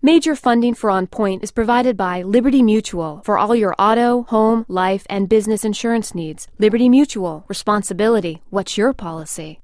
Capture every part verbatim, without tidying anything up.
Major funding for On Point is provided by Liberty Mutual for all your auto, home, life, and business insurance needs. Liberty Mutual. Responsibility. What's your policy?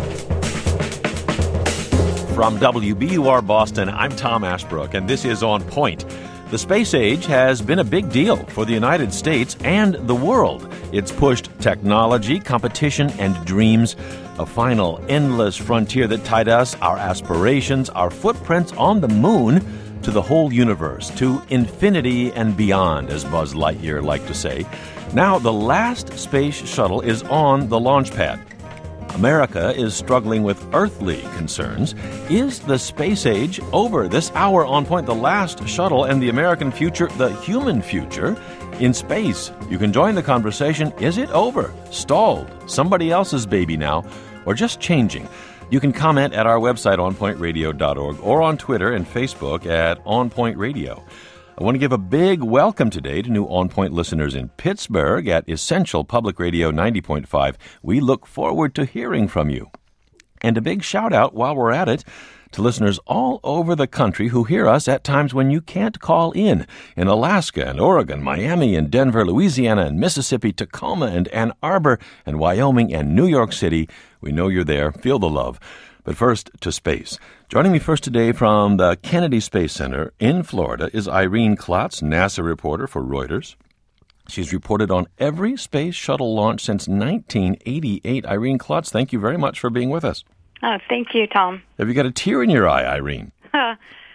From W B U R Boston, I'm Tom Ashbrook, and this is On Point. The space age has been a big deal for the United States and the world. It's pushed technology, competition, and dreams, a final endless frontier that tied us, our aspirations, our footprints on the moon, to the whole universe, to infinity and beyond, as Buzz Lightyear liked to say. Now, the last space shuttle is on the launch pad. America is struggling with earthly concerns. Is the space age over? This hour on Point, the last shuttle and the American future, the human future, in space. You can join the conversation. Is it over? Stalled? Somebody else's baby now? Or just changing? You can comment at our website, on point radio dot org, or on Twitter and Facebook at On Point Radio. I want to give a big welcome today to new On Point listeners in Pittsburgh at Essential Public Radio ninety point five. We look forward to hearing from you. And a big shout out while we're at it to listeners all over the country who hear us at times when you can't call in. In Alaska and Oregon, Miami and Denver, Louisiana and Mississippi, Tacoma and Ann Arbor and Wyoming and New York City. We know you're there. Feel the love. But first, to space. Joining me first today from the Kennedy Space Center in Florida is Irene Klotz, NASA reporter for Reuters. She's reported on every space shuttle launch since nineteen eighty-eight. Irene Klotz, thank you very much for being with us. Oh, thank you, Tom. Have you got a tear in your eye, Irene? uh,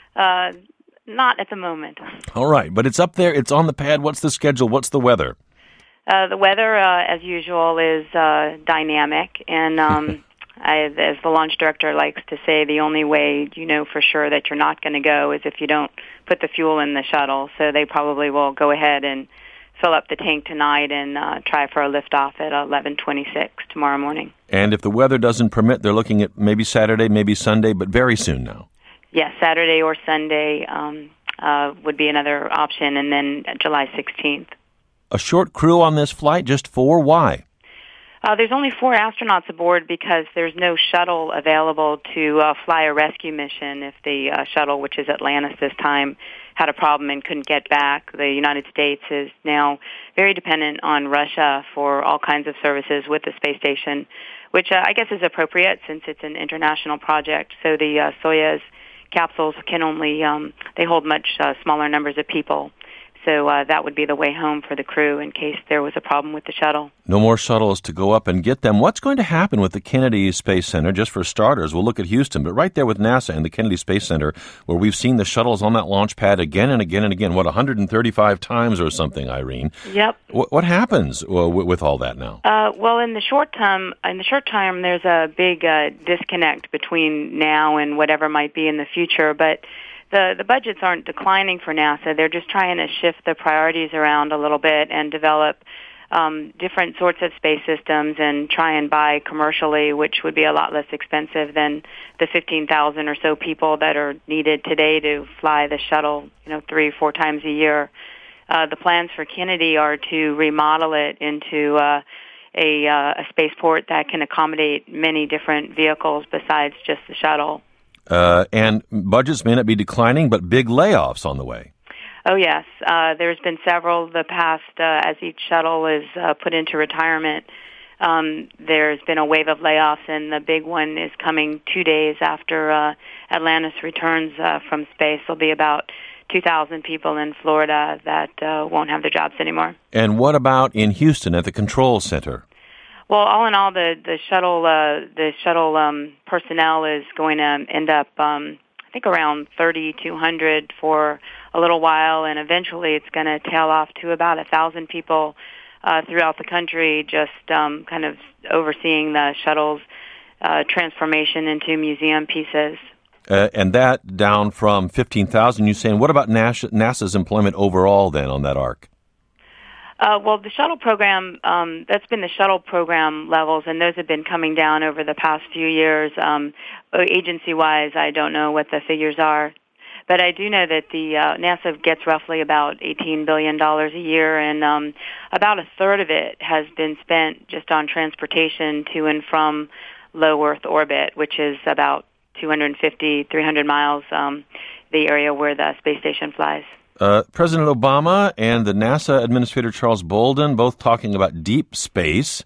not at the moment. All right, but it's up there. It's on the pad. What's the schedule? What's the weather? Uh, the weather, uh, as usual, is uh, dynamic, and um, I, as the launch director likes to say, the only way you know for sure that you're not going to go is if you don't put the fuel in the shuttle. So they probably will go ahead and fill up the tank tonight and uh, try for a liftoff at eleven twenty-six tomorrow morning. And if the weather doesn't permit, they're looking at maybe Saturday, maybe Sunday, but very soon now. Yes, yeah, Saturday or Sunday um, uh, would be another option, and then July sixteenth. A short crew on this flight, just four? Why? Uh, there's only four astronauts aboard because there's no shuttle available to uh, fly a rescue mission if the uh, shuttle, which is Atlantis this time, had a problem and couldn't get back. The United States is now very dependent on Russia for all kinds of services with the space station, which uh, I guess is appropriate since it's an international project. So the uh, Soyuz capsules can only, um, they hold much uh, smaller numbers of people. So uh, that would be the way home for the crew in case there was a problem with the shuttle. No more shuttles to go up and get them. What's going to happen with the Kennedy Space Center? Just for starters, we'll look at Houston, but right there with NASA and the Kennedy Space Center, where we've seen the shuttles on that launch pad again and again and again, what, one hundred thirty-five times or something, Irene? Yep. What, what happens uh, with all that now? Uh, well, in the short term, in the short term, there's a big uh, disconnect between now and whatever might be in the future, but The, the budgets aren't declining for NASA. They're just trying to shift the priorities around a little bit and develop um, different sorts of space systems and try and buy commercially, which would be a lot less expensive than the fifteen thousand or so people that are needed today to fly the shuttle, you know, three, four times a year. Uh, the plans for Kennedy are to remodel it into uh, a, uh, a spaceport that can accommodate many different vehicles besides just the shuttle. Uh, and budgets may not be declining, but big layoffs on the way. Oh, yes. Uh, there's been several the past, uh, as each shuttle is uh, put into retirement. Um, there's been a wave of layoffs, and the big one is coming two days after uh, Atlantis returns uh, from space. There'll be about two thousand people in Florida that uh, won't have their jobs anymore. And what about in Houston at the control center? Well, all in all, the the shuttle uh, the shuttle um, personnel is going to end up, um, I think, around thirty-two hundred for a little while, and eventually it's going to tail off to about a thousand people uh, throughout the country, just um, kind of overseeing the shuttle's uh, transformation into museum pieces. Uh, and that down from fifteen thousand, you're saying. What about NASA's employment overall then on that arc? Uh, well, the shuttle program, um, that's been the shuttle program levels, and those have been coming down over the past few years. Um, agency-wise, I don't know what the figures are. But I do know that the uh, NASA gets roughly about eighteen billion dollars a year, and um, about a third of it has been spent just on transportation to and from low Earth orbit, which is about two hundred fifty, three hundred miles. Um, the area where the space station flies. Uh, President Obama and the NASA Administrator Charles Bolden both talking about deep space.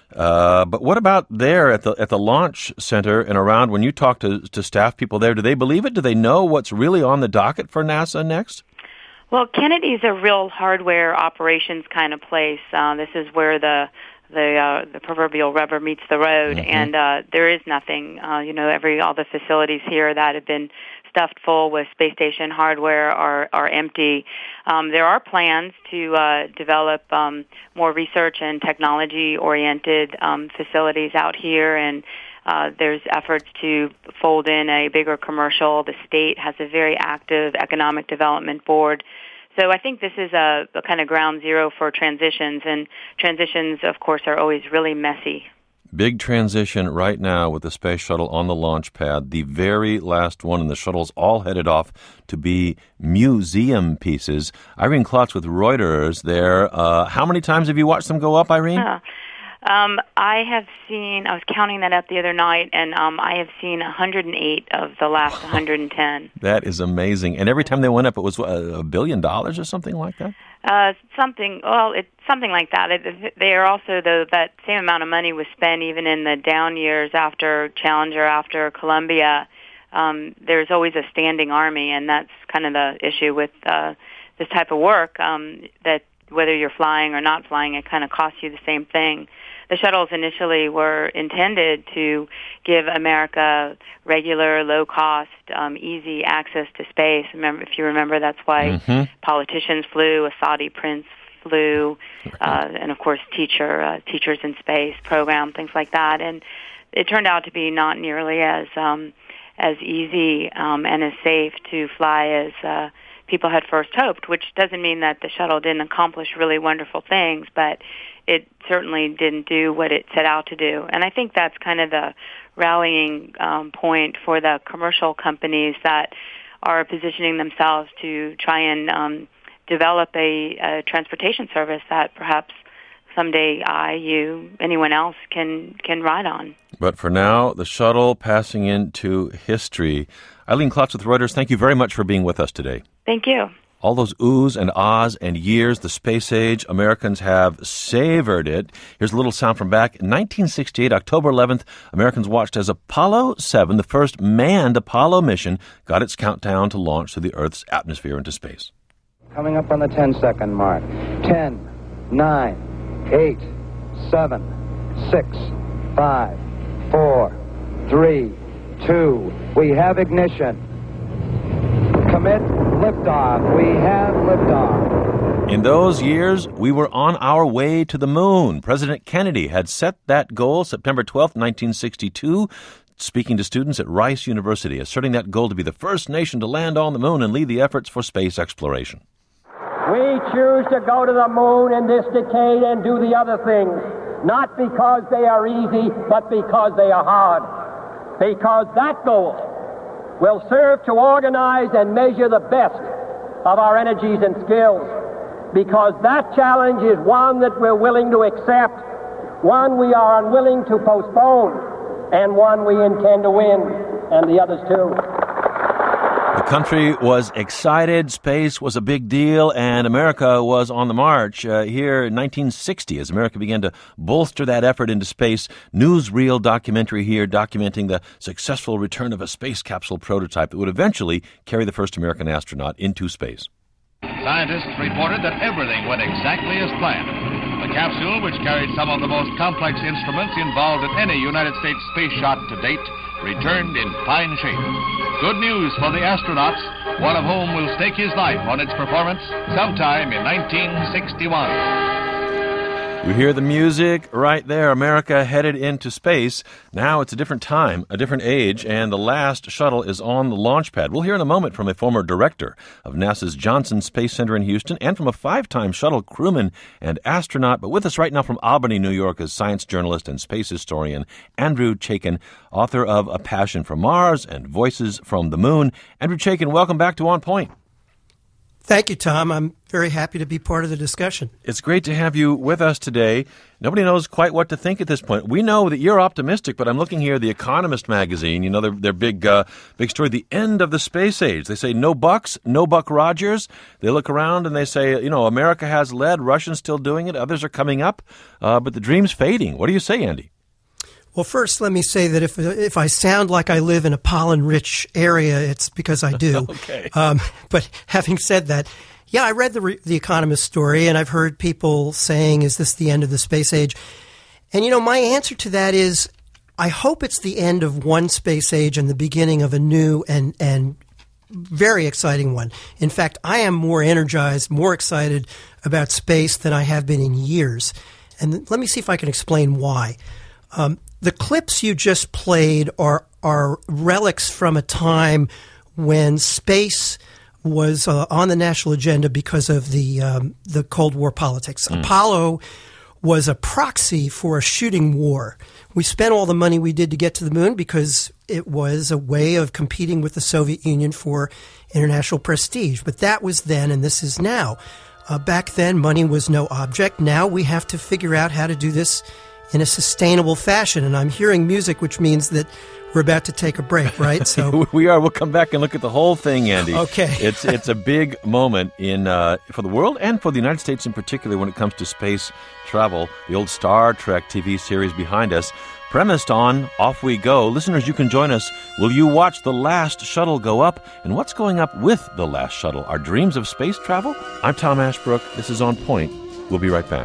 Uh, but what about there at the at the launch center and around when you talk to, to staff people there? Do they believe it? Do they know what's really on the docket for NASA next? Well, Kennedy's a real hardware operations kind of place. Uh, this is where the the uh, the proverbial rubber meets the road, mm-hmm. and uh, there is nothing. Uh, you know, every all the facilities here that have been stuffed full with space station hardware are are empty. Um, there are plans to uh, develop um, more research and technology-oriented um, facilities out here, and uh, there's efforts to fold in a bigger commercial. The state has a very active economic development board. So I think this is a, a kind of ground zero for transitions, and transitions, of course, are always really messy. Big transition right now with the space shuttle on the launch pad, the very last one, and the shuttle's all headed off to be museum pieces. Irene Klotz with Reuters there. Uh, how many times have you watched them go up, Irene? Uh, um, I have seen, I was counting that up the other night, and um, I have seen one hundred eight of the last one hundred ten. That is amazing. And every time they went up, it was what, a billion dollars or something like that? Uh, something, well, it's something like that. It, they are also, though, that same amount of money was spent even in the down years after Challenger, after Columbia. Um, there's always a standing army, and that's kind of the issue with uh, this type of work, um, that whether you're flying or not flying, it kind of costs you the same thing. The shuttles initially were intended to give America regular, low-cost, um, easy access to space. Remember, if you remember, that's why mm-hmm. politicians flew, a Saudi prince flew, uh, and of course, teacher uh, teachers in space program, things like that. And it turned out to be not nearly as um, as easy um, and as safe to fly as uh, people had first hoped. Which doesn't mean that the shuttle didn't accomplish really wonderful things, but it certainly didn't do what it set out to do. And I think that's kind of the rallying um, point for the commercial companies that are positioning themselves to try and um, develop a, a transportation service that perhaps someday I, you, anyone else can can ride on. But for now, the shuttle passing into history. Eileen Klotz with Reuters, thank you very much for being with us today. Thank you. All those oohs and ahs and years, the space age, Americans have savored it. Here's a little sound from back in nineteen sixty-eight, October eleventh. Americans watched as Apollo seven, the first manned Apollo mission, got its countdown to launch through the Earth's atmosphere into space. Coming up on the ten-second mark. ten, nine, eight, seven, six, five, four, three, two. We have ignition. Commit liftoff. We have liftoff. In those years, we were on our way to the moon. President Kennedy had set that goal September twelfth, nineteen sixty-two, speaking to students at Rice University, asserting that goal to be the first nation to land on the moon and lead the efforts for space exploration. We choose to go to the moon in this decade and do the other things, not because they are easy, but because they are hard. Because that goal will serve to organize and measure the best of our energies and skills, because that challenge is one that we're willing to accept, one we are unwilling to postpone, and one we intend to win, and the others too. The country was excited, space was a big deal, and America was on the march. Uh, here in nineteen sixty, as America began to bolster that effort into space, newsreel documentary here documenting the successful return of a space capsule prototype that would eventually carry the first American astronaut into space. Scientists reported that everything went exactly as planned. The capsule, which carried some of the most complex instruments involved in any United States space shot to date, returned in fine shape. Good news for the astronauts, one of whom will stake his life on its performance sometime in nineteen sixty-one. You hear the music right there. America headed into space. Now it's a different time, a different age, and the last shuttle is on the launch pad. We'll hear in a moment from a former director of NASA's Johnson Space Center in Houston and from a five-time shuttle crewman and astronaut. But with us right now from Albany, New York, is science journalist and space historian Andrew Chaikin, author of A Passion for Mars and Voices from the Moon. Andrew Chaikin, welcome back to On Point. Thank you, Tom. I'm very happy to be part of the discussion. It's great to have you with us today. Nobody knows quite what to think at this point. We know that you're optimistic, but I'm looking here at The Economist magazine, you know, their, their big uh, big story, the end of the space age. They say no bucks, no Buck Rogers. They look around and they say, you know, America has led, Russians still doing it, others are coming up, uh, but the dream's fading. What do you say, Andy? Well, first, let me say that if if I sound like I live in a pollen-rich area, it's because I do. Okay. Um, but having said that, yeah, I read the Re- the Economist story, and I've heard people saying, is this the end of the space age? And, you know, my answer to that is, I hope it's the end of one space age and the beginning of a new and and very exciting one. In fact, I am more energized, more excited about space than I have been in years. And let me see if I can explain why. Um, the clips you just played are are relics from a time when space was uh, on the national agenda because of the um, the Cold War politics. Mm. Apollo was a proxy for a shooting war. We spent all the money we did to get to the moon because it was a way of competing with the Soviet Union for international prestige. But that was then, and this is now. Uh, back then, money was no object. Now we have to figure out how to do this in a sustainable fashion. And I'm hearing music, which means that we're about to take a break, right? So we are. We'll come back and look at the whole thing, Andy. Okay. It's it's a big moment in uh, for the world and for the United States in particular when it comes to space travel. The old Star Trek T V series behind us, premised on Off We Go. Listeners, you can join us. Will you watch the last shuttle go up? And what's going up with the last shuttle? Our dreams of space travel? I'm Tom Ashbrook. This is On Point. We'll be right back.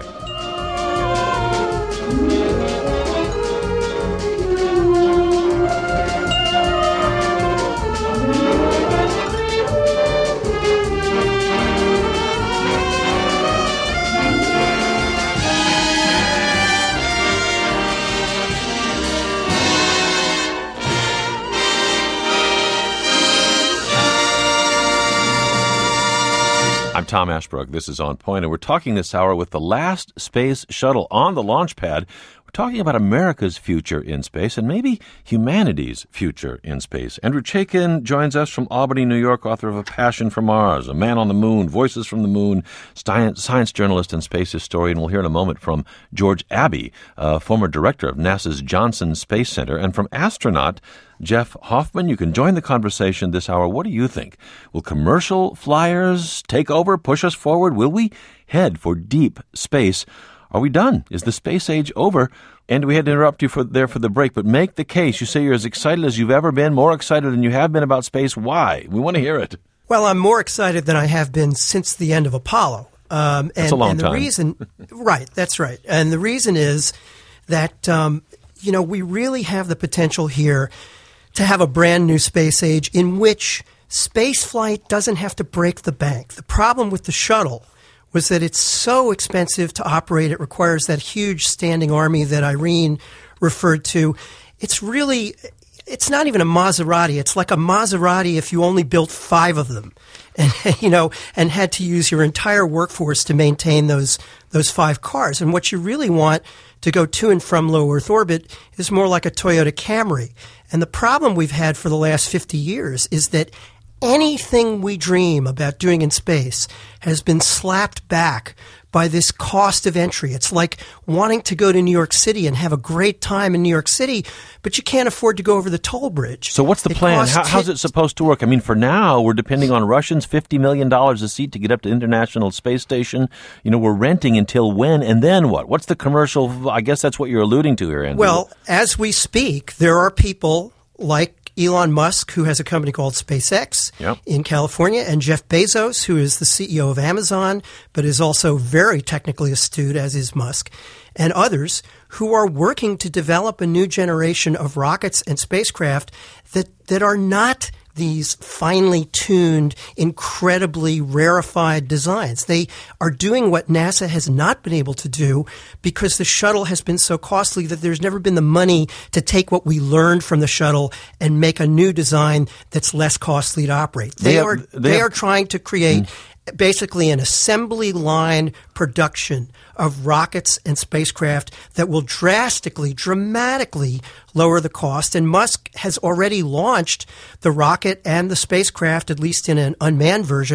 I'm Tom Ashbrook. This is On Point, and we're talking this hour with the last space shuttle on the launch pad. We're talking about America's future in space and maybe humanity's future in space. Andrew Chaikin joins us from Albany, New York, author of A Passion for Mars, A Man on the Moon, Voices from the Moon, science, science journalist and space historian. We'll hear in a moment from George Abbey, uh, former director of NASA's Johnson Space Center, and from astronaut Jeff Hoffman. You can join the conversation this hour. What do you think? Will commercial flyers take over, push us forward? Will we head for deep space? Are we done? Is the space age over? And we had to interrupt you for there for the break, but make the case. You say you're as excited as you've ever been, more excited than you have been about space. Why? We want to hear it. Well, I'm more excited than I have been since the end of Apollo. Um, and, that's a long and the time. Reason, right, that's right. And the reason is that, um, you know, we really have the potential here to have a brand new space age in which space flight doesn't have to break the bank. The problem with the shuttle was that it's so expensive to operate. It requires that huge standing army that Irene referred to. It's really, it's not even a Maserati. It's like a Maserati if you only built five of them and, you know, and had to use your entire workforce to maintain those, those five cars. And what you really want to go to and from low Earth orbit is more like a Toyota Camry. And the problem we've had for the last fifty years is that anything we dream about doing in space has been slapped back by this cost of entry. It's like wanting to go to New York City and have a great time in New York City, but you can't afford to go over the toll bridge. So what's the it plan? How, t- how's it supposed to work? I mean, for now, we're depending on Russians, fifty million dollars a seat to get up to the International Space Station. You know, we're renting until when, and then what? What's the commercial? I guess that's what you're alluding to here, Andrew. Well, as we speak, there are people like Elon Musk, who has a company called SpaceX yep. in California, and Jeff Bezos, who is the C E O of Amazon, but is also very technically astute, as is Musk, and others who are working to develop a new generation of rockets and spacecraft that, that are not these finely tuned, incredibly rarefied designs. They are doing what NASA has not been able to do because the shuttle has been so costly that there's never been the money to take what we learned from the shuttle and make a new design that's less costly to operate. They, they have, are they, they have, are trying to create mm. basically an assembly line production of rockets and spacecraft that will drastically, dramatically lower the cost. And Musk has already launched the rocket and the spacecraft, at least in an unmanned version,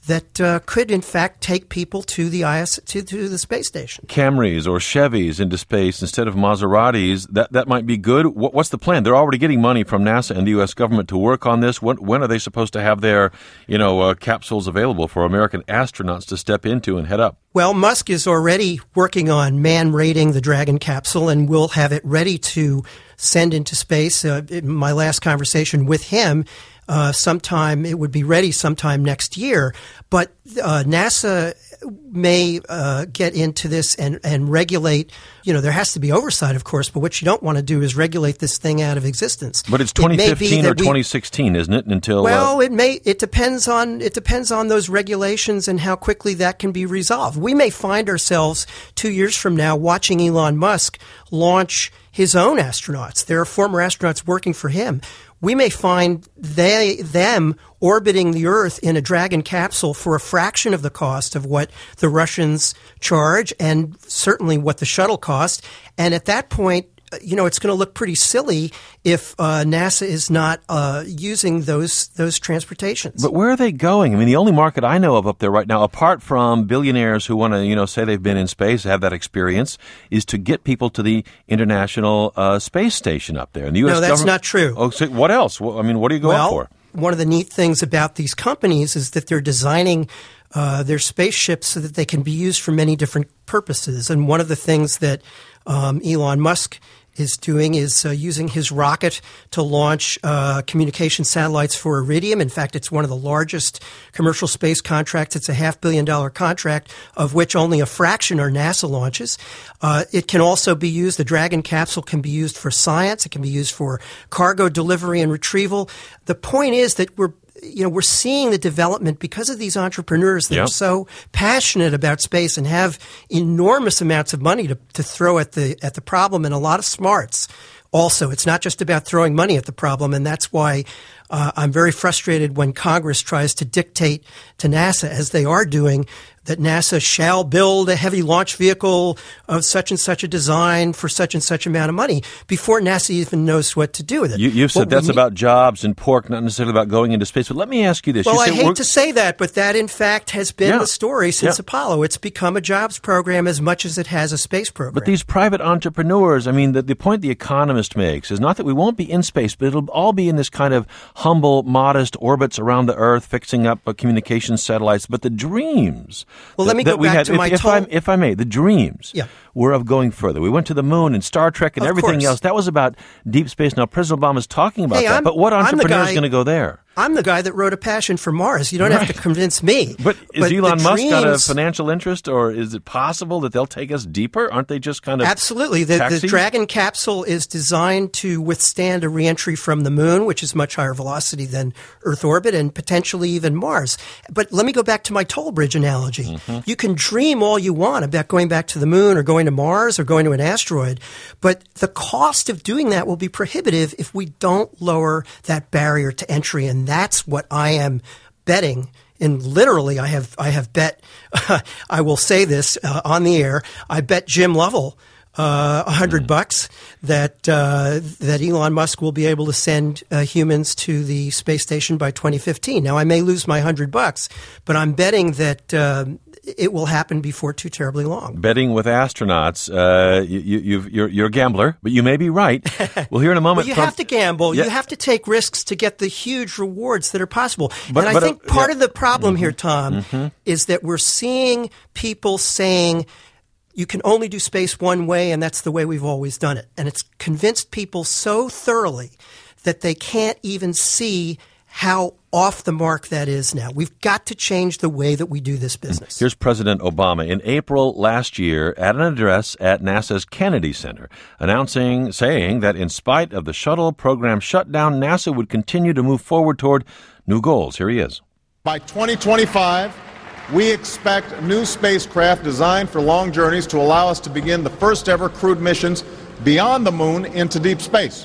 that uh, could, in fact, take people to the I S to, to the space station. Camrys or Chevys into space instead of Maseratis, that, that might be good. What, what's the plan? They're already getting money from NASA and the U S government to work on this. When, when are they supposed to have their, you know, uh, capsules available for American astronauts to step into and head up? Well, Musk is already working on man-rating the Dragon capsule, and we'll have it ready to send into space. Uh, in my last conversation with him, Uh, sometime it would be ready sometime next year, but uh, NASA may uh, get into this and, and regulate. You know, there has to be oversight, of course, but what you don't want to do is regulate this thing out of existence. But it's twenty fifteen it or twenty sixteen, isn't it? Until well, uh, it may. It depends on it depends on those regulations and how quickly that can be resolved. We may find ourselves two years from now watching Elon Musk launch his own astronauts. There are former astronauts working for him. We may find they them orbiting the Earth in a Dragon capsule for a fraction of the cost of what the Russians charge, and certainly what the shuttle cost. And at that point, you know, it's going to look pretty silly if uh, NASA is not uh, using those those transportations. But where are they going? I mean, the only market I know of up there right now, apart from billionaires who want to, you know, say they've been in space, have that experience, is to get people to the International uh, Space Station up there. And the U S No, that's government, not true. Oh, so what else? Well, I mean, what are you going well, for? One of the neat things about these companies is that they're designing uh, their spaceships so that they can be used for many different purposes. And one of the things that um, Elon Musk is doing is uh, using his rocket to launch uh, communication satellites for Iridium. In fact, it's one of the largest commercial space contracts. It's a half billion dollar contract, of which only a fraction are NASA launches. Uh, it can also be used, the Dragon capsule can be used for science. It can be used for cargo delivery and retrieval. The point is that we're You know, we're seeing the development because of these entrepreneurs that yep. are so passionate about space and have enormous amounts of money to, to throw at the at the problem, and a lot of smarts. Also, it's not just about throwing money at the problem, and that's why uh, I'm very frustrated when Congress tries to dictate to NASA, as they are doing, that NASA shall build a heavy launch vehicle of such and such a design for such and such amount of money before NASA even knows what to do with it. You, you've said what that's need- about jobs and pork, not necessarily about going into space. But let me ask you this. Well, you I say hate we're- to say that, but that, in fact, has been Yeah. the story since Yeah. Apollo. It's become a jobs program as much as it has a space program. But these private entrepreneurs, I mean, the, the point The Economist makes is not that we won't be in space, but it'll all be in this kind of humble, modest orbits around the Earth, fixing up uh, communication satellites. But the dreams. Well, that, let me that go we back had, to if, my if, toll- I, if I may, the dreams Yeah. were of going further. We went to the moon and Star Trek and Of everything course. else. That was about deep space. Now, President Obama's talking about Hey, that. I'm- But what I'm the entrepreneur is guy- going to go there? I'm the guy that wrote A Passion for Mars. You don't have to convince me. But is the Elon Musk got a dreams- financial interest, or is it possible that they'll take us deeper? Aren't they just kind of Absolutely. The, the taxis? Dragon capsule is designed to withstand a reentry from the moon, which is much higher velocity than Earth orbit, and potentially even Mars. But let me go back to my toll bridge analogy. Mm-hmm. You can dream all you want about going back to the moon or going to Mars or going to an asteroid, but the cost of doing that will be prohibitive if we don't lower that barrier to entry, and that's what I am betting. And literally, I have I have bet. Uh, I will say this uh, on the air. I bet Jim Lovell uh, a hundred bucks that uh, that Elon Musk will be able to send uh, humans to the space station by twenty fifteen. Now, I may lose my hundred bucks, but I'm betting that uh, it will happen before too terribly long. Betting with astronauts, uh, you, you, you've, you're, you're a gambler, but you may be right. We'll hear in a moment. Well, you from, have to gamble. Yeah. You have to take risks to get the huge rewards that are possible. But- and I but, uh, think part yeah. of the problem Mm-hmm. here, Tom, mm-hmm. is that we're seeing people saying you can only do space one way, and that's the way we've always done it. And it's convinced people so thoroughly that they can't even see how off the mark that is now. We've got to change the way that we do this business. Here's President Obama in April last year at an address at NASA's Kennedy Center, announcing, saying that in spite of the shuttle program shutdown, NASA would continue to move forward toward new goals. Here he is. By twenty twenty-five, we expect new spacecraft designed for long journeys to allow us to begin the first ever crewed missions beyond the moon into deep space.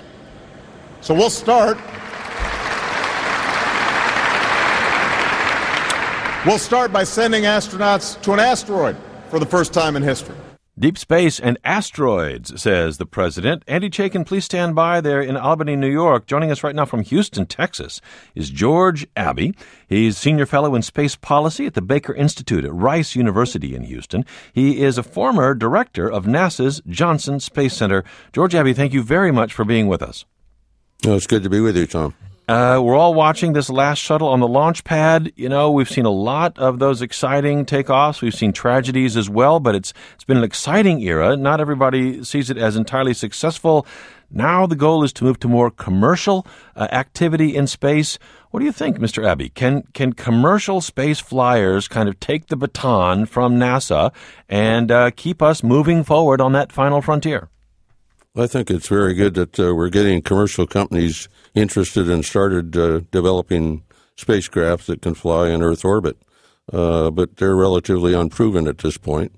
So we'll start We'll start by sending astronauts to an asteroid for the first time in history. Deep space and asteroids, says the president. Andy Chaikin, please stand by there in Albany, New York. Joining us right now from Houston, Texas, is George Abbey. He's senior fellow in space policy at the Baker Institute at Rice University in Houston. He is a former director of NASA's Johnson Space Center. George Abbey, thank you very much for being with us. Oh, it's good to be with you, Tom. Uh, we're all watching this last shuttle on the launch pad. You know, we've seen a lot of those exciting takeoffs. We've seen tragedies as well, but it's it's been an exciting era. Not everybody sees it as entirely successful. Now the goal is to move to more commercial uh, activity in space. What do you think, Mister Abbey? Can can commercial space flyers kind of take the baton from NASA and uh, keep us moving forward on that final frontier? I think it's very good that uh, we're getting commercial companies interested and started uh, developing spacecraft that can fly in Earth orbit. Uh, but they're relatively unproven at this point.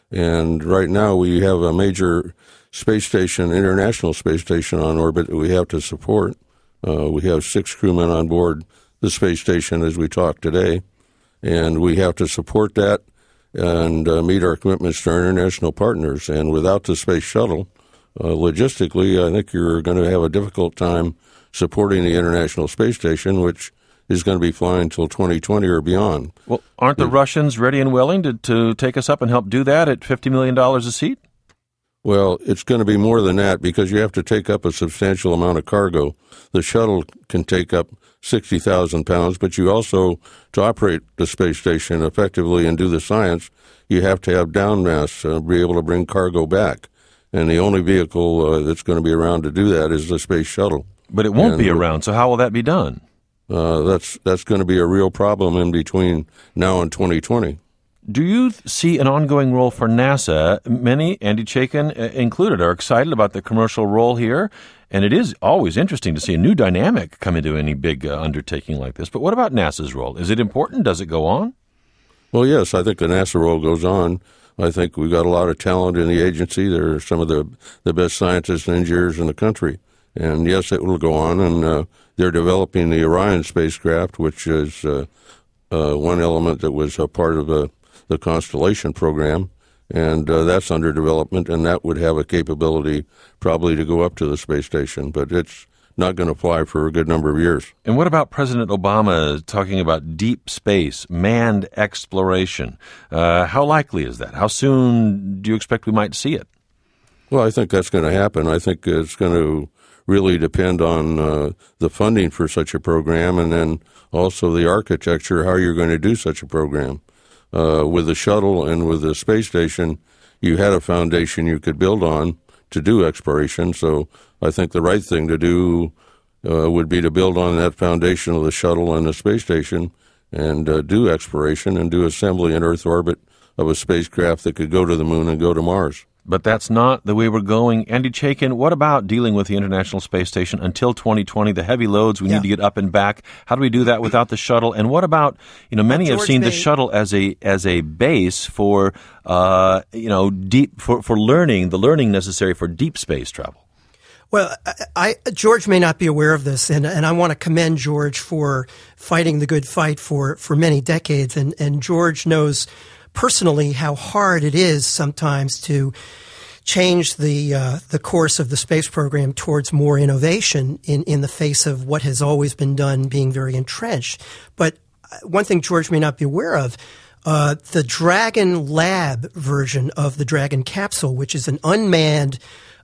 And right now we have a major space station, international space station on orbit that we have to support. Uh, we have six crewmen on board the space station as we talk today. And we have to support that and uh, meet our commitments to our international partners. And without the space shuttle, Uh, logistically, I think you're going to have a difficult time supporting the International Space Station, which is going to be flying until twenty twenty or beyond. Well, aren't the Russians ready and willing to, to take us up and help do that at fifty million dollars a seat? Well, it's going to be more than that because you have to take up a substantial amount of cargo. The shuttle can take up sixty thousand pounds, but you also, to operate the space station effectively and do the science, you have to have down mass, uh, be able to bring cargo back. And the only vehicle uh, that's going to be around to do that is the space shuttle. But it won't and, be around, so how will that be done? Uh, that's that's going to be a real problem in between now and twenty twenty. Do you th- see an ongoing role for NASA? Many, Andy Chaikin uh, included, are excited about the commercial role here, and it is always interesting to see a new dynamic come into any big uh, undertaking like this. But what about NASA's role? Is it important? Does it go on? Well, yes, I think the NASA role goes on. I think we've got a lot of talent in the agency. They're some of the, the best scientists and engineers in the country. And, yes, it will go on. And uh, they're developing the Orion spacecraft, which is uh, uh, one element that was a part of the, the Constellation program. And uh, that's under development, and that would have a capability probably to go up to the space station. But it's not going to fly for a good number of years. And what about President Obama talking about deep space, manned exploration? Uh, how likely is that? How soon do you expect we might see it? Well, I think that's going to happen. I think it's going to really depend on uh, the funding for such a program and then also the architecture, how you're going to do such a program. Uh, with the shuttle and with the space station, you had a foundation you could build on to do exploration, so I think the right thing to do uh, would be to build on that foundation of the shuttle and the space station and uh, do exploration and do assembly in Earth orbit of a spacecraft that could go to the moon and go to Mars. But that's not the way we're going. Andy Chaikin, what about dealing with the International Space Station until twenty twenty, the heavy loads we yeah. need to get up and back? How do we do that without the shuttle? And what about, you know, many George have seen May. the shuttle as a as a base for, uh, you know, deep for, for learning, the learning necessary for deep space travel. Well, I, I, George may not be aware of this, and, and I want to commend George for fighting the good fight for, for many decades. And, and George knows personally how hard it is sometimes to change the uh, the course of the space program towards more innovation in, in the face of what has always been done being very entrenched. But one thing George may not be aware of, uh, the Dragon Lab version of the Dragon capsule, which is an unmanned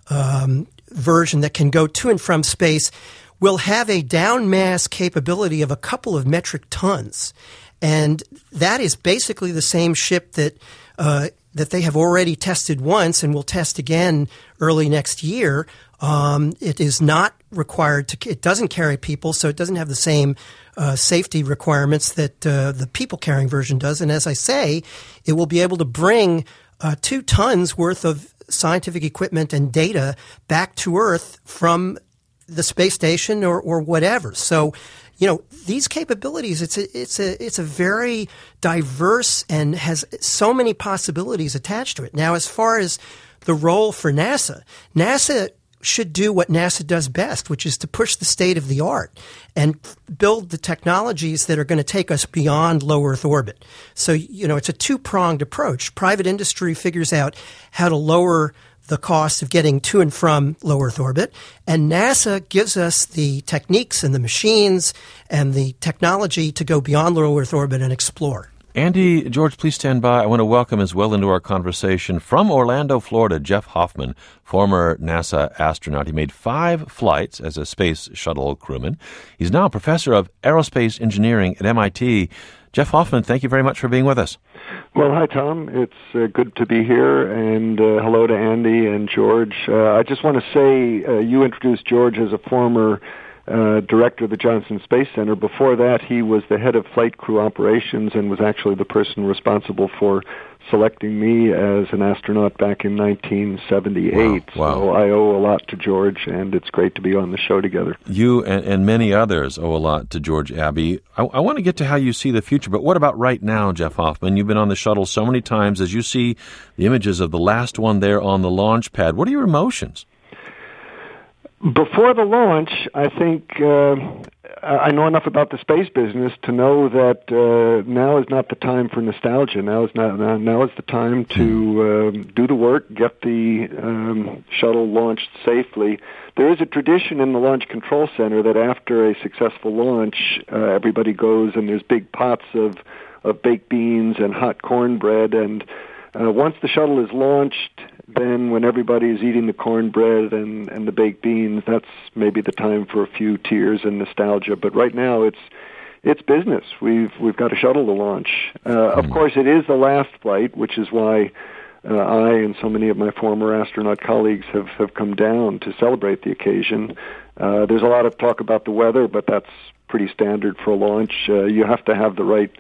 um, version that can go to and from space, will have a down mass capability of a couple of metric tons. And that is basically the same ship that uh, that they have already tested once and will test again early next year. Um, it is not required to – it doesn't carry people, so it doesn't have the same uh, safety requirements that uh, the people-carrying version does. And as I say, it will be able to bring uh, two tons worth of scientific equipment and data back to Earth from the space station or, or whatever. So – you know, these capabilities, it's a, it's a, it's a very diverse and has so many possibilities attached to it. Now, as far as the role for NASA, NASA should do what NASA does best, which is to push the state of the art and build the technologies that are going to take us beyond low Earth orbit. So, you know, it's a two-pronged approach. Private industry figures out how to lower the cost of getting to and from low Earth orbit, and NASA gives us the techniques and the machines and the technology to go beyond low Earth orbit and explore. Andy, George, please stand by. I want to welcome as well into our conversation from Orlando, Florida, Jeff Hoffman, former NASA astronaut. He made five flights as a space shuttle crewman. He's now a professor of aerospace engineering at M I T. Jeff Hoffman, thank you very much for being with us. Well, hi, Tom. It's uh, good to be here, and uh, hello to Andy and George. Uh, I just want to say uh, you introduced George as a former Uh, director of the Johnson Space Center. Before that, he was the head of flight crew operations and was actually the person responsible for selecting me as an astronaut back in nineteen seventy-eight. Wow. Wow. So I owe a lot to George, and it's great to be on the show together. You and, and many others owe a lot to George Abbey. I, I want to get to how you see the future, but what about right now, Jeff Hoffman? You've been on the shuttle so many times. As you see the images of the last one there on the launch pad, what are your emotions? Before the launch, I think uh, I know enough about the space business to know that uh, now is not the time for nostalgia. Now is not now is the time to uh, do the work, get the um, shuttle launched safely. There is a tradition in the Launch Control Center that after a successful launch, uh, everybody goes and there's big pots of of baked beans and hot cornbread, and uh, once the shuttle is launched, then when everybody's eating the cornbread and, and the baked beans, that's maybe the time for a few tears and nostalgia. But right now, it's it's business. We've we've got a shuttle to launch. Uh, of course, it is the last flight, which is why uh, I and so many of my former astronaut colleagues have, have come down to celebrate the occasion. Uh, there's a lot of talk about the weather, but that's pretty standard for a launch. Uh, you have to have the right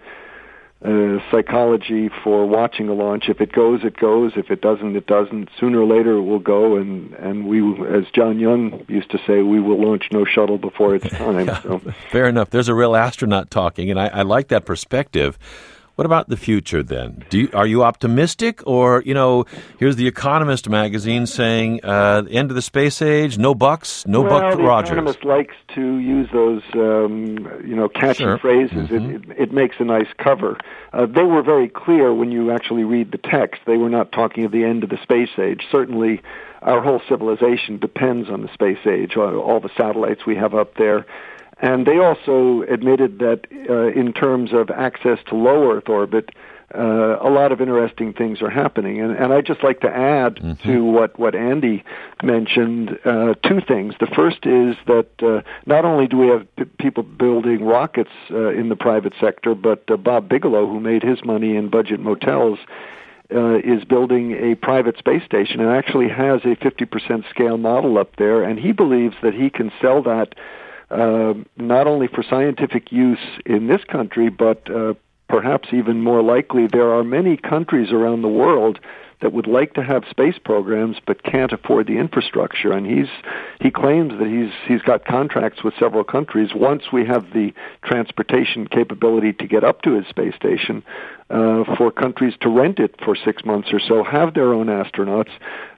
Uh, psychology for watching a launch. If it goes, it goes. If it doesn't, it doesn't. Sooner or later, it will go. And, and we, as John Young used to say, we will launch no shuttle before it's time. So. Fair enough. There's a real astronaut talking, and I, I like that perspective. What about the future then? Do you, are you optimistic, or, you know, here's the Economist magazine saying uh, the end of the space age, no bucks, no well, Buck the Rogers. Economist likes to use those, um, you know, catchy Sure. phrases. Mm-hmm. It, it, it makes a nice cover. Uh, they were very clear when you actually read the text. They were not talking of the end of the space age. Certainly, our whole civilization depends on the space age, all, all the satellites we have up there. And they also admitted that uh, in terms of access to low Earth orbit, uh, a lot of interesting things are happening. And, and I'd just like to add mm-hmm. to what, what Andy mentioned uh, two things. The first is that uh, not only do we have p- people building rockets uh, in the private sector, but uh, Bob Bigelow, who made his money in budget motels, Uh, is building a private space station and actually has a fifty percent scale model up there, and he believes that he can sell that uh, not only for scientific use in this country, but uh, perhaps even more likely, there are many countries around the world that would like to have space programs but can't afford the infrastructure. And he's he claims that he's he's got contracts with several countries. Once we have the transportation capability to get up to his space station, uh, for countries to rent it for six months or so, have their own astronauts,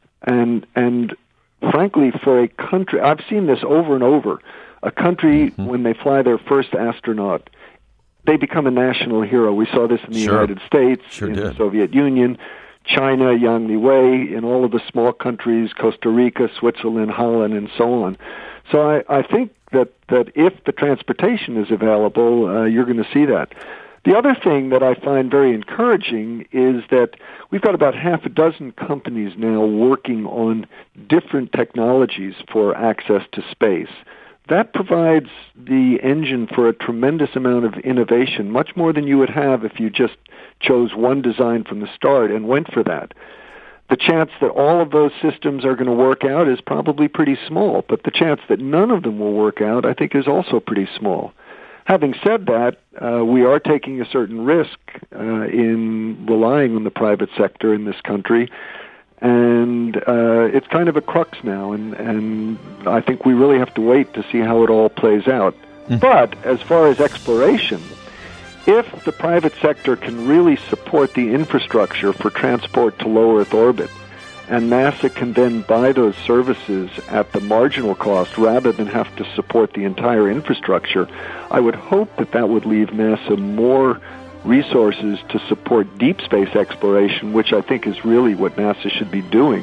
and and frankly, for a country, I've seen this over and over. A country, mm-hmm. when they fly their first astronaut, they become a national hero. We saw this in the sure. United States, sure in did. the Soviet Union, China, Yang Liwei, in all of the small countries, Costa Rica, Switzerland, Holland, and so on. So I, I think that, that if the transportation is available, uh, you're going to see that. The other thing that I find very encouraging is that we've got about half a dozen companies now working on different technologies for access to space. That provides the engine for a tremendous amount of innovation, much more than you would have if you just chose one design from the start and went for that. The chance that all of those systems are going to work out is probably pretty small, but the chance that none of them will work out, I think, is also pretty small. Having said that, uh, we are taking a certain risk uh, in relying on the private sector in this country, and uh, it's kind of a crux now, and, and I think we really have to wait to see how it all plays out. Mm. But as far as exploration, if the private sector can really support the infrastructure for transport to low Earth orbit, and NASA can then buy those services at the marginal cost rather than have to support the entire infrastructure, I would hope that that would leave NASA more resources to support deep space exploration, which I think is really what NASA should be doing.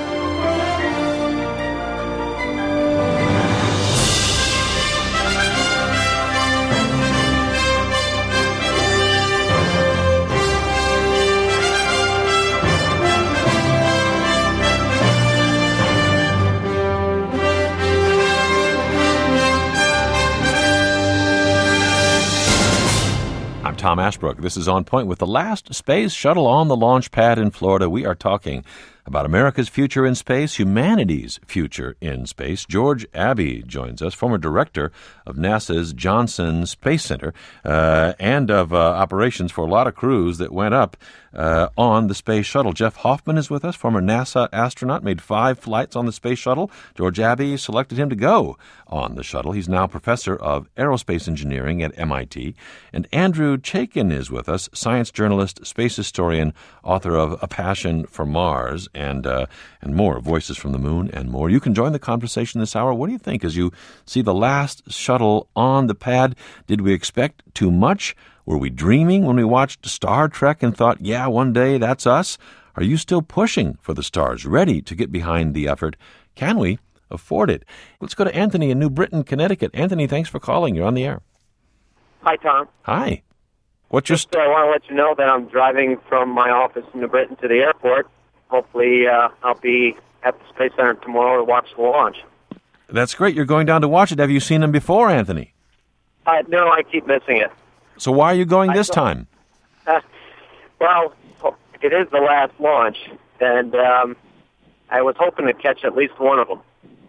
Tom Ashbrook. This is On Point with the last space shuttle on the launch pad in Florida. We are talking about America's future in space, humanity's future in space. George Abbey joins us, former director of NASA's Johnson Space Center uh, and of uh, operations for a lot of crews that went up uh, on the space shuttle. Jeff Hoffman is with us, former NASA astronaut, made five flights on the space shuttle. George Abbey selected him to go on the shuttle. He's now professor of aerospace engineering at M I T. And Andrew Chaikin is with us, science journalist, space historian, author of A Passion for Mars, and uh, and more, Voices from the Moon and more. You can join the conversation this hour. What do you think as you see the last shuttle on the pad? Did we expect too much? Were we dreaming when we watched Star Trek and thought, yeah, one day that's us? Are you still pushing for the stars, ready to get behind the effort? Can we afford it? Let's go to Anthony in New Britain, Connecticut. Anthony, thanks for calling. You're on the air. Hi, Tom. Hi. What's your Just, uh, I want to let you know that I'm driving from my office in New Britain to the airport. Hopefully, uh, I'll be at the Space Center tomorrow to watch the launch. That's great. You're going down to watch it. Have you seen them before, Anthony? Uh, no, I keep missing it. So why are you going this I, time? Uh, well, it is the last launch, and um, I was hoping to catch at least one of them.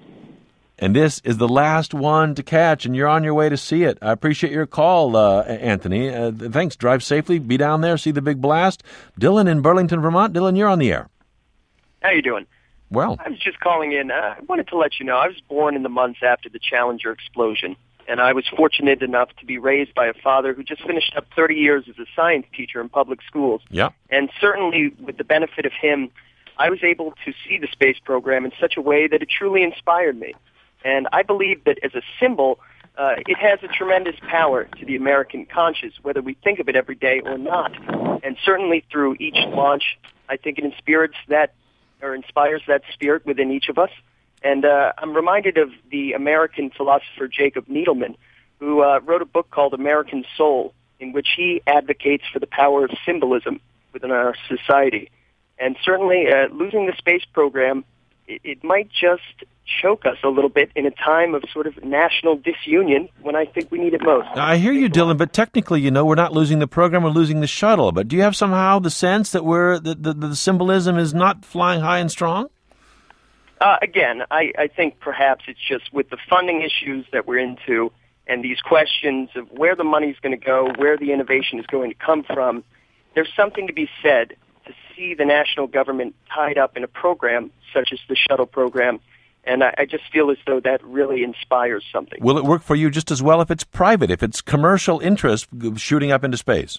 And this is the last one to catch, and you're on your way to see it. I appreciate your call, uh, Anthony. Uh, thanks. Drive safely. Be down there. See the big blast. Dylan in Burlington, Vermont. Dylan, you're on the air. How you doing? Well. I was just calling in. Uh, I wanted to let you know I was born in the months after the Challenger explosion, and I was fortunate enough to be raised by a father who just finished up thirty years as a science teacher in public schools. Yeah. And certainly with the benefit of him, I was able to see the space program in such a way that it truly inspired me. And I believe that as a symbol, uh, it has a tremendous power to the American conscience, whether we think of it every day or not. And certainly through each launch, I think it inspires that, or inspires that spirit within each of us. And uh, I'm reminded of the American philosopher Jacob Needleman, who uh, wrote a book called American Soul, in which he advocates for the power of symbolism within our society. And certainly uh, losing the space program, it, it might just choke us a little bit in a time of sort of national disunion when I think we need it most. I hear you, Dylan, but technically, you know, we're not losing the program, we're losing the shuttle. But do you have somehow the sense that we're that the, the symbolism is not flying high and strong? Uh, again, I, I think perhaps it's just with the funding issues that we're into and these questions of where the money's going to go, where the innovation is going to come from, there's something to be said to see the national government tied up in a program such as the shuttle program. And I, I just feel as though that really inspires something. Will it work for you just as well if it's private, if it's commercial interest shooting up into space?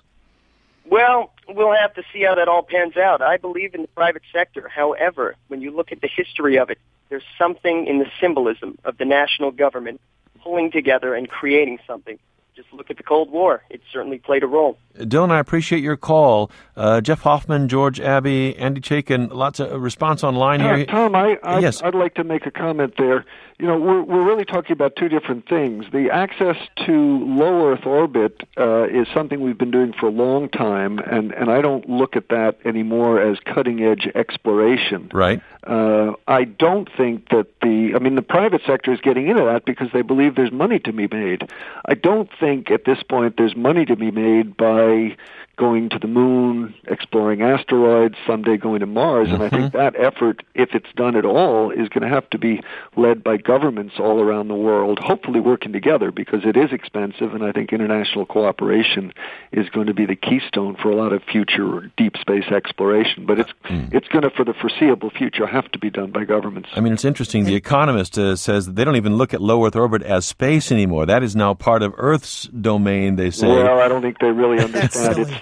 Well, we'll have to see how that all pans out. I believe in the private sector. However, when you look at the history of it, there's something in the symbolism of the national government pulling together and creating something. Just look at the Cold War. It certainly played a role. Dylan, I appreciate your call. Uh, Jeff Hoffman, George Abbey, Andy Chaikin, lots of response online uh, here. Tom, I, I, yes. I'd like to make a comment there. You know, we're, we're really talking about two different things. The access to low Earth orbit uh, is something we've been doing for a long time, and, and I don't look at that anymore as cutting-edge exploration. Right. Uh, I don't think that the, I mean, the private sector is getting into that because they believe there's money to be made. I don't think at this point there's money to be made by going to the moon, exploring asteroids, someday going to Mars, mm-hmm. and I think that effort, if it's done at all, is going to have to be led by governments all around the world, hopefully working together because it is expensive, and I think international cooperation is going to be the keystone for a lot of future deep space exploration. But it's mm. it's going to, for the foreseeable future, have to be done by governments. I mean, it's interesting. The Economist uh, says that they don't even look at low Earth orbit as space anymore. That is now part of Earth's domain, they say. Well, I don't think they really understand. It's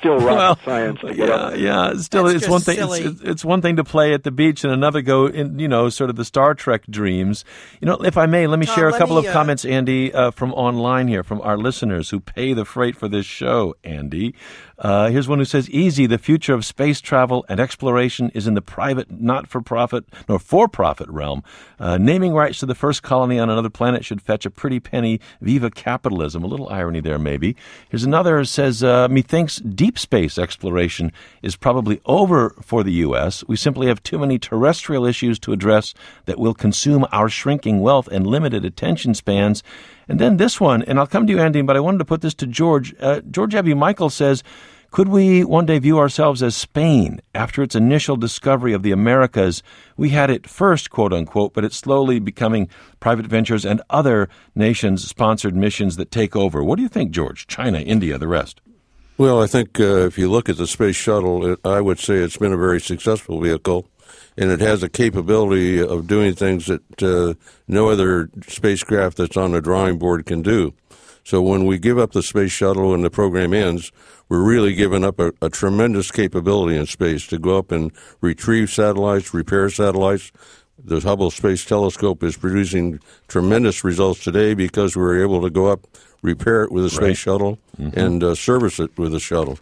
still rocket well, science. To get yeah, up. yeah. Still, That's it's just one thing. silly. It's, it's one thing to play at the beach, and another go in. You know, sort of the Star Trek dreams. You know, if I may, let me Tom, share a let couple me, of uh, comments, Andy, uh, from online here, from our listeners who pay the freight for this show. Andy, uh, here's one who says, "Easy. The future of space travel and exploration is in the private, not-for-profit nor for-profit realm. Uh, naming rights to the first colony on another planet should fetch a pretty penny. Viva capitalism." A little irony there, maybe. Here's another who says, uh, "Methinks deep space exploration is probably over for the U S. We simply have too many terrestrial issues to address that will consume our shrinking wealth and limited attention spans." And then this one, and I'll come to you, Andy, but I wanted to put this to George. Uh, George Abbey Michael says, "Could we one day view ourselves as Spain? After its initial discovery of the Americas, we had it first, quote unquote, but it's slowly becoming private ventures and other nations-sponsored missions that take over." What do you think, George? China, India, the rest? Well, I think uh, if you look at the space shuttle, it, I would say it's been a very successful vehicle, and it has a capability of doing things that uh, no other spacecraft that's on the drawing board can do. So when we give up the space shuttle and the program ends, we're really giving up a, a tremendous capability in space to go up and retrieve satellites, repair satellites. The Hubble Space Telescope is producing tremendous results today because we were able to go up, repair it with a space Right. shuttle, Mm-hmm. and uh, service it with a shuttle.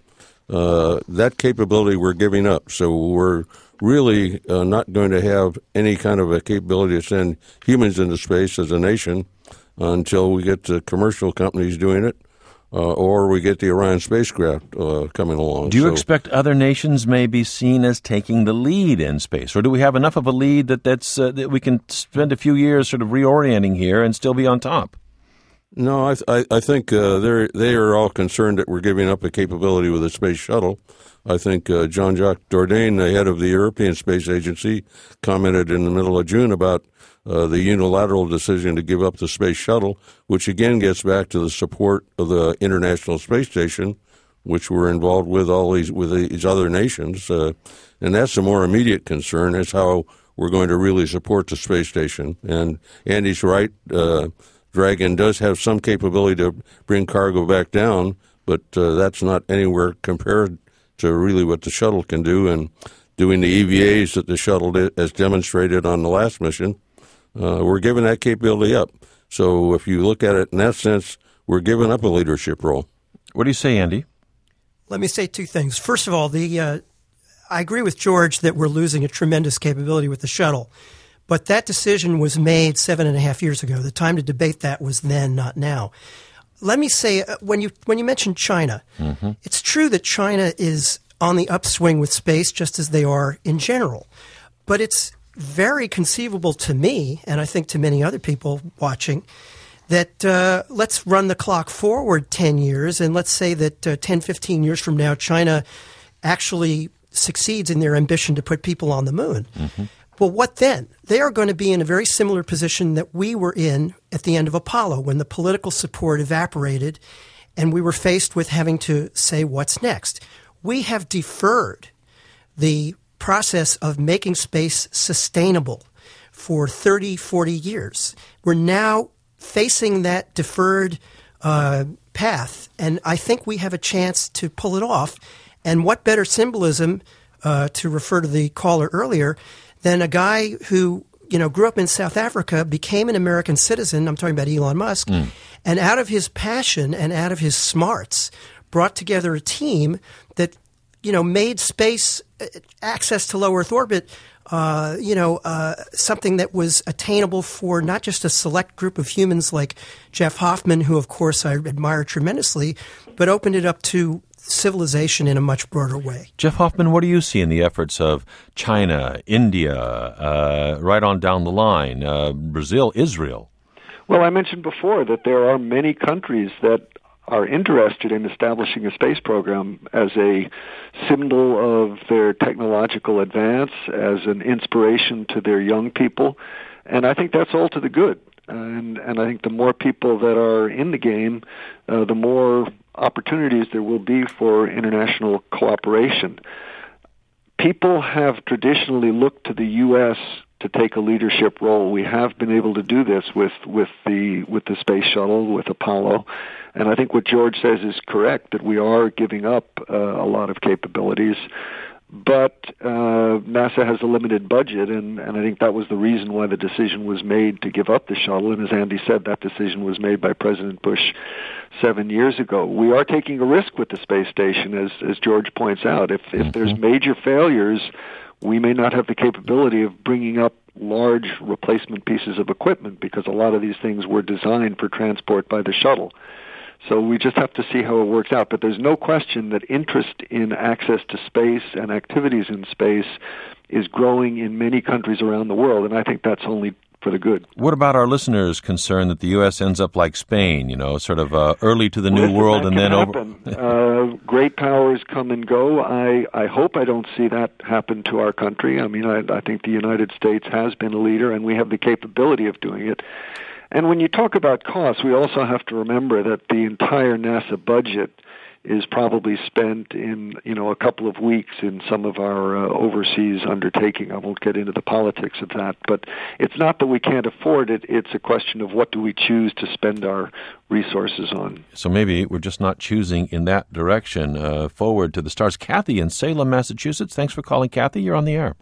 Uh, that capability we're giving up. So we're really uh, not going to have any kind of a capability to send humans into space as a nation until we get the commercial companies doing it, uh, or we get the Orion spacecraft uh, coming along. Do you So- expect other nations may be seen as taking the lead in space, or do we have enough of a lead that that's uh, that we can spend a few years sort of reorienting here and still be on top? No, I, I, I think uh, they're they are all concerned that we're giving up a capability with the space shuttle. I think uh, Jean-Jacques Dordain, the head of the European Space Agency, commented in the middle of June about uh, the unilateral decision to give up the space shuttle, which again gets back to the support of the International Space Station, which we're involved with all these with these other nations, uh, and that's a more immediate concern. Is how we're going to really support the space station. And Andy's right. Uh, Dragon does have some capability to bring cargo back down, but uh, that's not anywhere compared to really what the shuttle can do. And doing the E V As that the shuttle did, as demonstrated on the last mission, uh, we're giving that capability up. So if you look at it in that sense, we're giving up a leadership role. What do you say, Andy? Let me say two things. First of all, the uh, I agree with George that we're losing a tremendous capability with the shuttle. But that decision was made seven and a half years ago. The time to debate that was then, not now. Let me say, uh, when you when you mentioned China, mm-hmm. it's true that China is on the upswing with space, just as they are in general. But it's very conceivable to me, and I think to many other people watching, that uh, let's run the clock forward ten years, and let's say that uh, ten, fifteen years from now, China actually succeeds in their ambition to put people on the moon. Mm-hmm. Well, what then? They are going to be in a very similar position that we were in at the end of Apollo, when the political support evaporated and we were faced with having to say what's next. We have deferred the process of making space sustainable for thirty, forty years. We're now facing that deferred uh, path, and I think we have a chance to pull it off. And what better symbolism, uh, to refer to the caller earlier, than a guy who, you know, grew up in South Africa, became an American citizen. I'm talking about Elon Musk. Mm. And out of his passion and out of his smarts, brought together a team that, you know, made space access to low Earth orbit, uh, you know, uh, something that was attainable for not just a select group of humans like Jeff Hoffman, who, of course, I admire tremendously, but opened it up to civilization in a much broader way. Jeff Hoffman, what do you see in the efforts of China, India, uh, right on down the line, uh, Brazil, Israel? Well, I mentioned before that there are many countries that are interested in establishing a space program as a symbol of their technological advance, as an inspiration to their young people, and I think that's all to the good. And, and I think the more people that are in the game, uh, the more opportunities there will be for international cooperation. People have traditionally looked to the U S to take a leadership role. We have been able to do this with, with the with the space shuttle, with Apollo, and I think what George says is correct, that we are giving up uh, a lot of capabilities. But uh, NASA has a limited budget, and, and I think that was the reason why the decision was made to give up the shuttle. And as Andy said, that decision was made by President Bush seven years ago. We are taking a risk with the space station, as, as George points out. If, if there's major failures, we may not have the capability of bringing up large replacement pieces of equipment, because a lot of these things were designed for transport by the shuttle. So we just have to see how it works out. But there's no question that interest in access to space and activities in space is growing in many countries around the world, and I think that's only for the good. What about our listeners' concern that the U S ends up like Spain, you know, sort of uh, early to the New Listen, World that and can then happen. over? uh, great powers come and go. I, I hope I don't see that happen to our country. I mean, I, I think the United States has been a leader, and we have the capability of doing it. And when you talk about costs, we also have to remember that the entire NASA budget is probably spent in, you know, a couple of weeks in some of our uh, overseas undertaking. I won't get into the politics of that, but it's not that we can't afford it. It's a question of what do we choose to spend our resources on. So maybe we're just not choosing in that direction. Uh, forward to the stars. Kathy in Salem, Massachusetts. Thanks for calling, Kathy. You're on the air.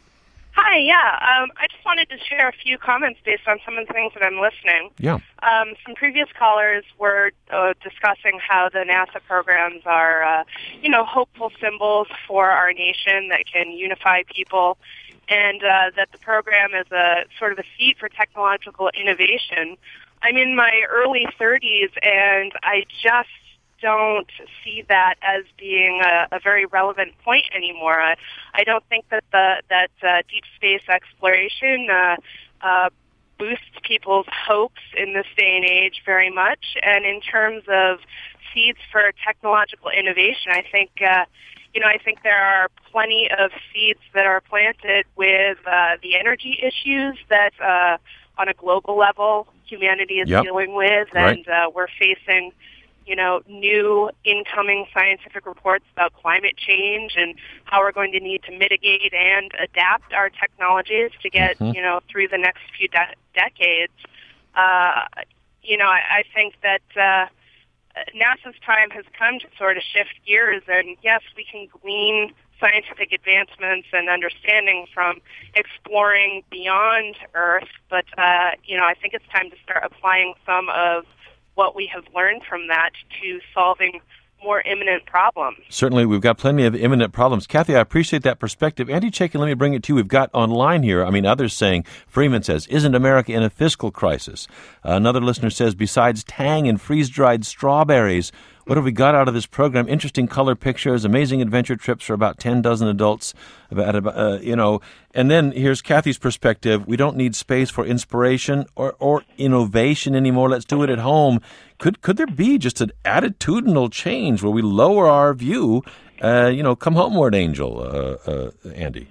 Hi, yeah. Um, I just wanted to share a few comments based on some of the things that I'm listening. Yeah. Um, some previous callers were uh, discussing how the NASA programs are, uh, you know, hopeful symbols for our nation that can unify people, and uh, that the program is a sort of a seat for technological innovation. I'm in my early thirties, and I just don't see that as being a, a very relevant point anymore. I, I don't think that the that uh, deep space exploration uh, uh, boosts people's hopes in this day and age very much. And in terms of seeds for technological innovation, I think uh, you know I think there are plenty of seeds that are planted with uh, the energy issues that uh, on a global level humanity is yep. dealing with, right. and uh, we're facing you know, new incoming scientific reports about climate change and how we're going to need to mitigate and adapt our technologies to get, mm-hmm. you know, through the next few de- decades. Uh, you know, I, I think that uh, NASA's time has come to sort of shift gears, and yes, we can glean scientific advancements and understanding from exploring beyond Earth, but, uh, you know, I think it's time to start applying some of what we have learned from that to solving more imminent problems. Certainly, we've got plenty of imminent problems. Kathy, I appreciate that perspective. Andy Chaikin, let me bring it to you. We've got online here, I mean, others saying, Freeman says, isn't America in a fiscal crisis? Uh, another listener says, besides tang and freeze-dried strawberries, what have we got out of this program? Interesting color pictures, amazing adventure trips for about ten dozen adults. About, uh, you know, and then here's Kathy's perspective. We don't need space for inspiration or, or innovation anymore. Let's do it at home. Could could there be just an attitudinal change where we lower our view? Uh, you know, come homeward, angel, uh, uh, Andy.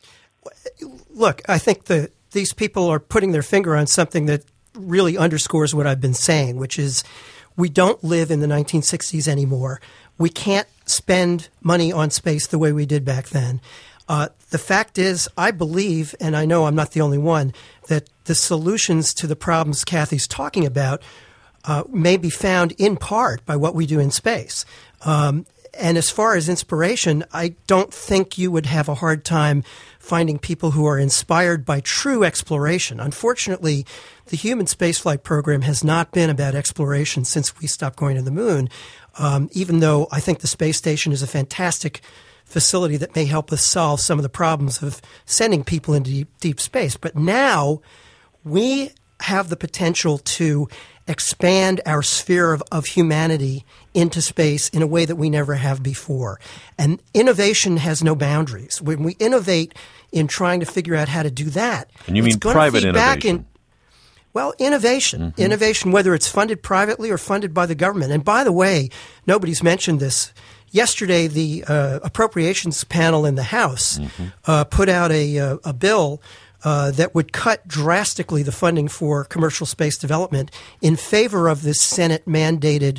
Look, I think the these people are putting their finger on something that really underscores what I've been saying, which is we don't live in the nineteen sixties anymore. We can't spend money on space the way we did back then. Uh, the fact is, I believe, and I know I'm not the only one, that the solutions to the problems Kathy's talking about uh, may be found in part by what we do in space. Um, and as far as inspiration, I don't think you would have a hard time finding people who are inspired by true exploration. Unfortunately, the human spaceflight program has not been about exploration since we stopped going to the moon, um, even though I think the space station is a fantastic facility that may help us solve some of the problems of sending people into deep, deep space. But now we have the potential to expand our sphere of, of humanity into space in a way that we never have before. And innovation has no boundaries. When we innovate in trying to figure out how to do that, and you mean private innovation? In, well, innovation. Mm-hmm. Innovation, whether it's funded privately or funded by the government. And by the way, nobody's mentioned this. Yesterday, the uh, appropriations panel in the House mm-hmm. uh, put out a, uh, a bill uh, that would cut drastically the funding for commercial space development in favor of this Senate-mandated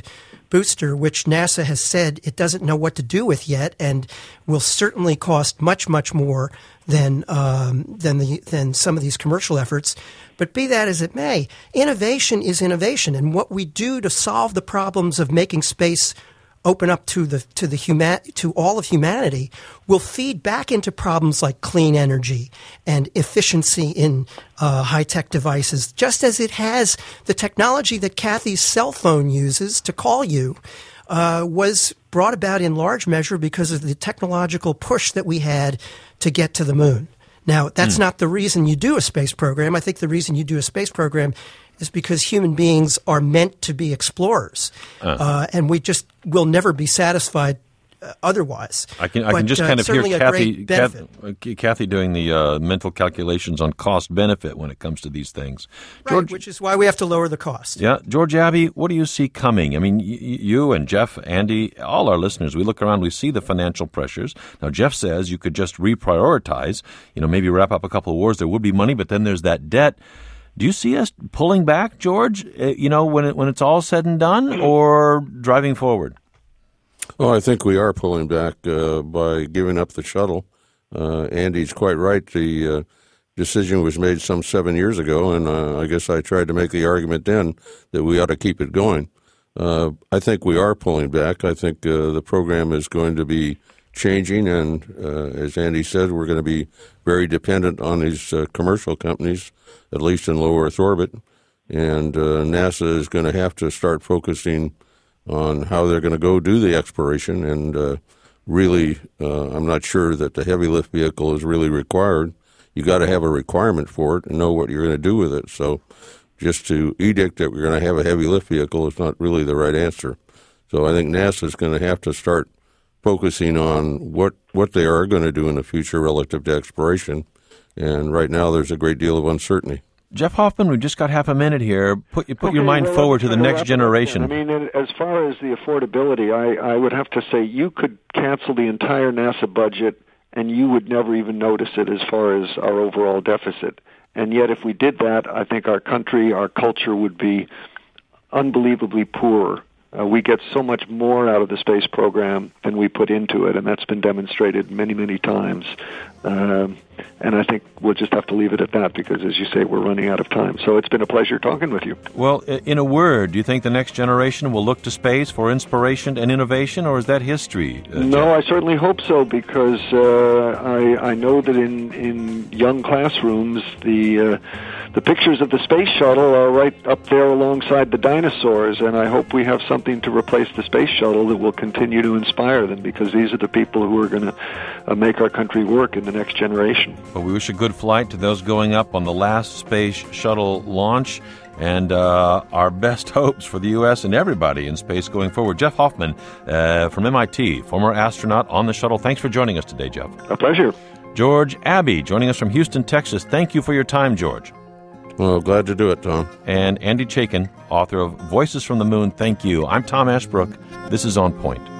booster, which NASA has said it doesn't know what to do with yet, and will certainly cost much, much more than um, than the than some of these commercial efforts. But be that as it may, innovation is innovation, and what we do to solve the problems of making space open up to the to the human to all of humanity will feed back into problems like clean energy and efficiency in uh, high-tech devices, just as it has the technology that Kathy's cell phone uses to call you uh, was brought about in large measure because of the technological push that we had to get to the moon. Now, that's mm. not the reason you do a space program. I think the reason you do a space program is because human beings are meant to be explorers, uh. Uh, and we just will never be satisfied uh, otherwise. I can I but, can just uh, kind of hear Kathy, Kathy Kathy doing the uh, mental calculations on cost benefit when it comes to these things. Right, George, which is why we have to lower the cost. Yeah, George Abbey, what do you see coming? I mean, y- you and Jeff, Andy, all our listeners, we look around, we see the financial pressures. Now, Jeff says you could just reprioritize, you know, maybe wrap up a couple of wars. There would be money, but then there's that debt. Do you see us pulling back, George, uh, you know, when it, when it's all said and done, or driving forward? Well, I think we are pulling back uh, by giving up the shuttle. Uh, Andy's quite right. The uh, decision was made some seven years ago, and uh, I guess I tried to make the argument then that we ought to keep it going. Uh, I think we are pulling back. I think uh, the program is going to be changing, and uh, as Andy said, we're going to be very dependent on these uh, commercial companies, at least in low Earth orbit, and uh, NASA is going to have to start focusing on how they're going to go do the exploration, and uh, really, uh, I'm not sure that the heavy lift vehicle is really required. You got to have a requirement for it and know what you're going to do with it. So just to edict that we're going to have a heavy lift vehicle is not really the right answer. So I think NASA is going to have to start focusing on what, what they are going to do in the future relative to exploration. And right now there's a great deal of uncertainty. Jeff Hoffman, we've just got half a minute here. Put, put okay, your mind well, forward to the next generation. I mean, as far as the affordability, I, I would have to say you could cancel the entire NASA budget and you would never even notice it as far as our overall deficit. And yet if we did that, I think our country, our culture would be unbelievably poor. Uh, we get so much more out of the space program than we put into it, and that's been demonstrated many, many times. Um, and I think we'll just have to leave it at that because, as you say, we're running out of time. So it's been a pleasure talking with you. Well, in a word, do you think the next generation will look to space for inspiration and innovation, or is that history? Uh, no, I certainly hope so because uh, I, I know that in, in young classrooms, the uh, the pictures of the space shuttle are right up there alongside the dinosaurs, and I hope we have something to replace the space shuttle that will continue to inspire them because these are the people who are going to uh, make our country work in the next generation. Well, we wish a good flight to those going up on the last space shuttle launch, and uh, our best hopes for the U S and everybody in space going forward. Jeff Hoffman uh, from M I T, former astronaut on the shuttle. Thanks for joining us today, Jeff. A pleasure. George Abbey joining us from Houston, Texas. Thank you for your time, George. Well, glad to do it, Tom. And Andy Chaikin, author of Voices from the Moon, thank you. I'm Tom Ashbrook. This is On Point.